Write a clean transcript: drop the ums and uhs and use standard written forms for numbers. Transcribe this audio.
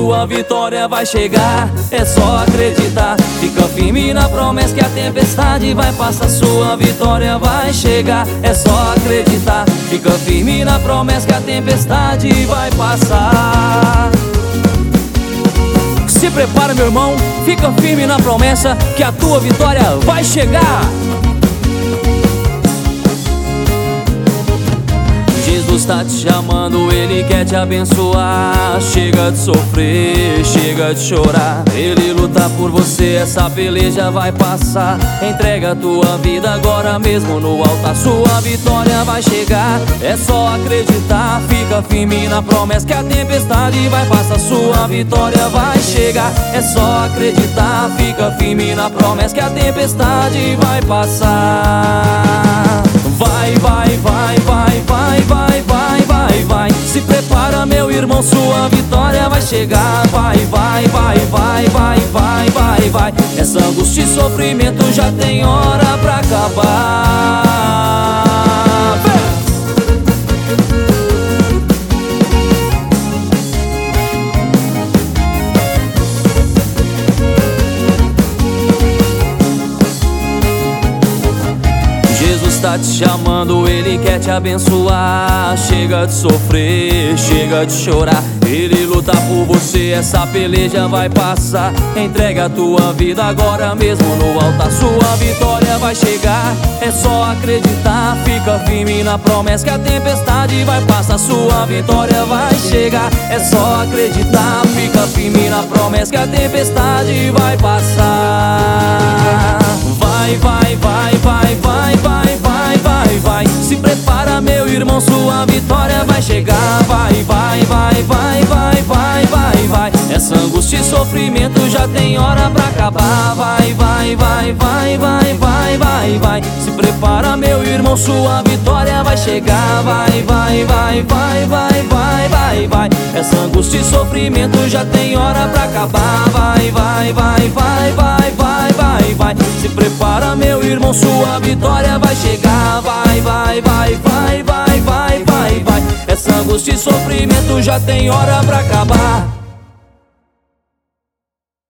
sua vitória vai chegar. É só acreditar, fica firme na promessa que a tempestade vai passar. Sua vitória vai chegar. É só acreditar, fica firme na promessa que a tempestade vai passar. Se prepara, meu irmão, fica firme na promessa que a tua vitória vai chegar. Jesus tá te chamando, Ele quer te abençoar. Chega de sofrer, chega de chorar. Ele luta por você, essa peleja vai passar. Entrega a tua vida agora mesmo no altar. Sua vitória vai chegar. É só acreditar, fica firme na promessa que a tempestade vai passar. Sua vitória vai chegar. É só acreditar, fica firme na promessa que a tempestade vai passar. Vai, vai, vai, vai, vai, vai, vai, vai, vai. Se prepara, meu irmão, sua vitória vai chegar. Vai, vai, vai, vai, vai, vai, vai, vai. Essa angústia e sofrimento já tem hora pra acabar. Jesus tá te chamando, Ele quer te abençoar. Chega de sofrer, chega de chorar. Ele luta por você, essa peleja vai passar. Entrega a tua vida agora mesmo no altar. Sua vitória vai chegar. É só acreditar, fica firme na promessa que a tempestade vai passar. Sua vitória vai chegar. É só acreditar, fica firme na promessa que a tempestade vai passar. Vai, vai, vai, vai, vai, vai, vai, vai, vai. Se prepara, meu irmão, sua vitória vai chegar. Vai, vai, vai, vai, vai, vai, vai, vai. Essa angústia e sofrimento já tem hora pra acabar. Vai, vai, vai, vai, vai, vai, vai, vai. Se prepara, meu irmão, sua vitória vai chegar. Vai, vai, vai, vai, vai, vai, vai, vai. Essa angústia e sofrimento já tem hora pra acabar. Vai, vai, vai, vai, vai, vai, vai, vai. Se prepara, meu irmão, sua vitória vai chegar. Vai, vai, vai, vai, vai, vai, vai, vai. Essa angústia e sofrimento já tem hora pra acabar.